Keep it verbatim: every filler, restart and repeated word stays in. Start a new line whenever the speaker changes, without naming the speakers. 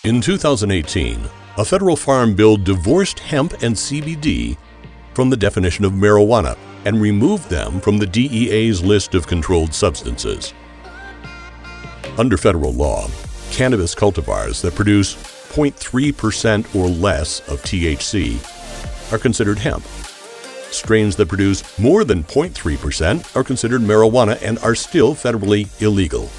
In two thousand eighteen, a federal farm bill divorced hemp and C B D from the definition of marijuana and removed them from the D E A's list of controlled substances. Under federal law, cannabis cultivars that produce zero point three percent or less of T H C are considered hemp. Strains that produce more than zero point three percent are considered marijuana and are still federally illegal.